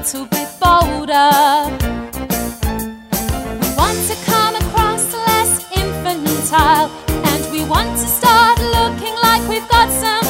little bit bolder. We want to come across less infantile, and we want to start looking like we've got some